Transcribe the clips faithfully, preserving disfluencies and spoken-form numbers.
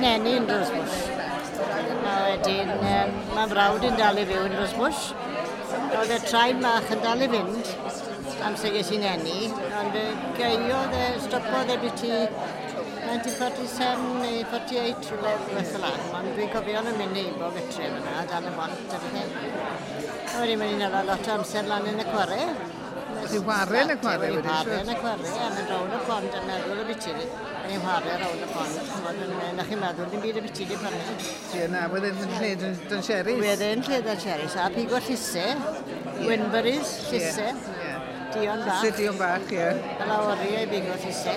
sy'n enni yn Rosebush. A wedyn, um, mae brawd yn dal i fyw yn Rosebush. Oedd y traed mach yn dal i fynd amser ges i'n enni, ond y gaiodd e, stopodd e byti nineteen forty-seven neu forty-eight rhywle beth fel an. Ond dwi'n cofio yn mynd eibo gytre fyna, dan y bont a bethau. A wedyn mae'n i'n ala lot o amser lan yn y cware. Chi'n ware yn y cware wedi? Wedi Ware yn y cware, a mynd rown y pond yn meddwl y biti ni. Mae'n i'n ware rown y pond. Na chi'n meddwl, dim byd y biti ni pan ni. Ie, na, wedd e'n lle dyn Sherry's? Wedd e'n lle dyn Sherry's, a pigo llise, Winburys, llise, dion bach. Llise dion bach, ie. A lawri ei bigo llise.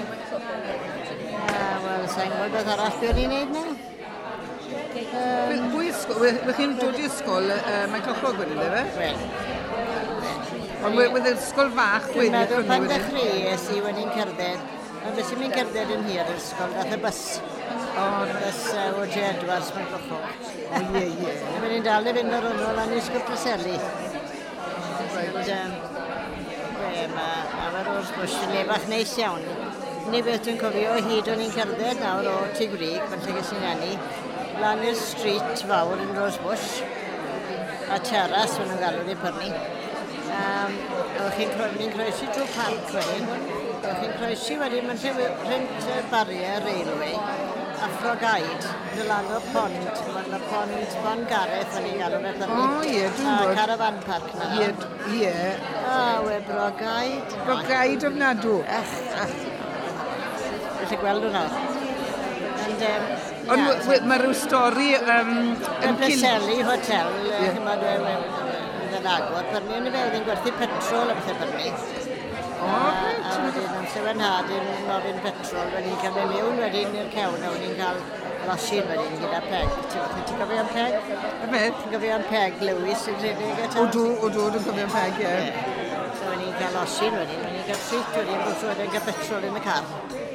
Wel, sa'n gwybod beth arall beth ni'n neud na? Pwy ysgol? Wech chi'n dod i ysgol mae'n clochlog wedyn, efe? Wel. Ond wedd ysgol fach wedyn? Dwi'n meddwl pan dechreuais i wedyn cerdded. Ond beth sy'n mynd cerdded yn hir yr ysgol, dath y bus. O, bus O J Edwards mae'n clochlog. O, ie, ie. Wedyn dal i fynd o'r hwnnw lan i ysgol Preseli. Wel, mae Rosebush yn le bach neis iawn. Ni beth dwi'n cofio o hyd o'n i'n cerdded nawr o Tŷ Grig, pan lle ges i'n enni, lan i'r street fawr yn Rosebush, a terras fan nhw'n galw di pyrni. Um, O'ch chi'n croesi drwy parc wedyn, o'ch chi'n croesi wedyn, mae'n lle rhent barrier railway, a Frogaid, yn lan o'r pond, mae'n y pond Bon Gareth fan ni'n galw fe pyrni. O ie, dwi'n bod. A caravan park na. Ie, ie. A we Brogaid. Brogaid ofnadw. Ach, ach. Felly gweld hwnna. Ond mae rhyw stori... Yn Preseli Hotel, chymod yn agor, pyrni yn y fe, oedd hi'n gwerthu petrol a bethau pyrni. O, A wedyn, amser yn hadyn, nofyn petrol, wedyn ni'n cael mynd mewn wedyn i'r cewn, a wedyn ni'n cael losin wedyn gyda peg. Ti'n gofio am peg? Y beth? Ti'n gofio am peg, Lewis, yn rhedeg eto? O, dw, o, dw, dwi'n cofio am peg, ie. So wedyn ni'n cael losin wedyn, wedyn ni'n cael treat wedyn, bod wedyn cael petrol yn y car.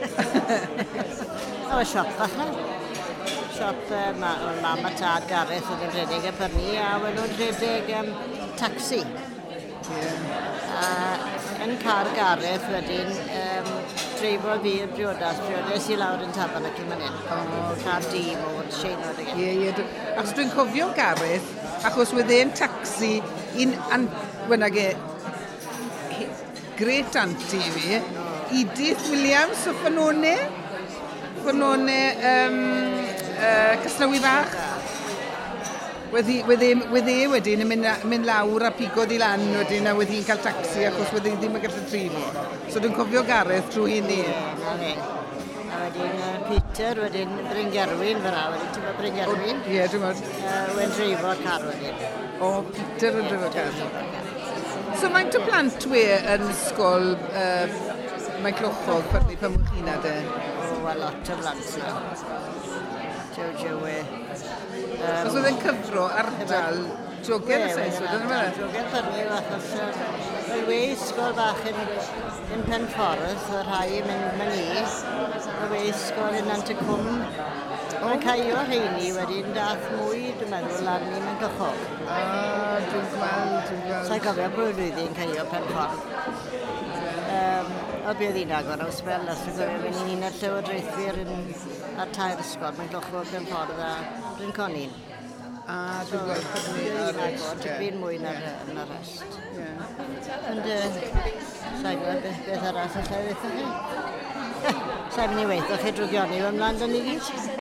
O, siop bach na. Siop mam a tad Gareth oedd yn rhedeg y pyrni, a wedyn nhw'n rhedeg um, taxi. A yn car Gareth wedyn, um, dreifo fi'r briodas, briodas i lawr yn taban ac i man hyn. O, car di mod, Sheinod again. Ie, ie. Achos dwi'n cofio Gareth, achos wedd e'n taxi, un, an, wynag e, great aunty fi, Edith Williams o Ffynone, Ffynone um, uh, Casnawi Fach. Wedd e wedyn yn mynd, mynd lawr a pigodd i lan wedyn a wedd hi'n cael taxi achos wedd hi ddim yn gallu trifo. So dwi'n cofio Gareth trwy hynny. Na ne. A wedyn uh, Peter, wedyn Bryngerwyn fyna, wedyn ti'n bod Bryngerwyn? Ie, dwi'n bod. Wedyn dreifo car wedyn. O, Peter yn dreifo car. So mae'n to plant we yn ysgol uh, mae'n clochog pan mwyn chi'n ade? O, a lot o blant yna. Jow, jow, e. Os oedd e'n cyfro ardal jogen y seis, wedyn yma? Jogen pyrni, achos fel we ysgol bach yn, yn Penffordd, o rhai yn mynd man i, o we ysgol yn Antycwm. Mae'n caio rheini wedyn dath mwy, dwi'n meddwl, lan ni mewn cychog. A, dwi'n gweld, dwi'n gweld. Sa'n gofio bod rwyddi'n caio Penffordd. Um, o bydd hi'n agor o sbel, os dwi'n gofio fynd i'n un o'r llywodraethwyr ar tair ysgol, mae'n clochog Penffordd a Bryn Conin. A, dwi'n gweld pyrni ar ysgol. Dwi'n mwy na'r rest. Ond, sa'n gwybod beth arall allai weithio chi? Sa'n mynd i weithio chi drwy gioni fy mlaen dyn ni gyd?